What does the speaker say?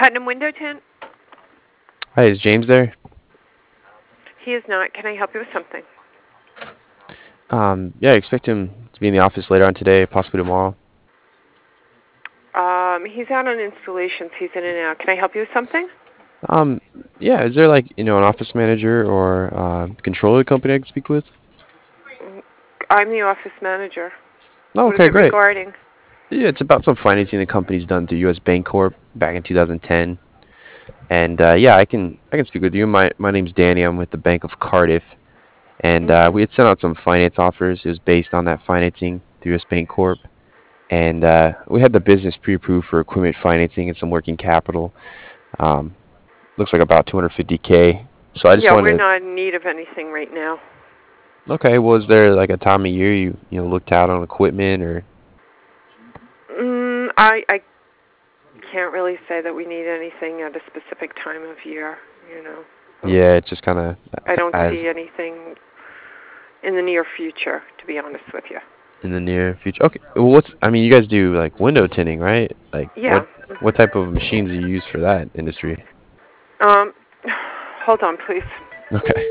Putnam Window Tint? Hi, is James there? He is not. Can I help you with something? Yeah, I expect him to be in the office later on today, possibly tomorrow. He's out on installations. He's in and out. Can I help you with something? Um, yeah, is there like, an office manager or controller of the company I can speak with? I'm the office manager. Oh, What is okay, it great. regarding? Yeah, it's about some financing the company's done through U.S. Bancorp back in 2010. And yeah, I can speak with you. My name's Danny. I'm with the Bank of Cardiff, and Mm-hmm. we had sent out some finance offers. It was based on that financing through U.S. Bancorp, and we had the business pre-approved for equipment financing and some working capital. Um, looks like about 250K. So I just Yeah, we're wanted. not in need of anything right now. Okay, was there like a time of year you looked out on equipment or? I can't really say that we need anything at a specific time of year, you know. Yeah, it's just kind of I don't as see anything in the near future, to be honest with you. in the near future. Okay, well, I mean, you guys do like window tinting, right? Like Yeah. what type of machines do you use for that industry? Um, hold on, please. Okay.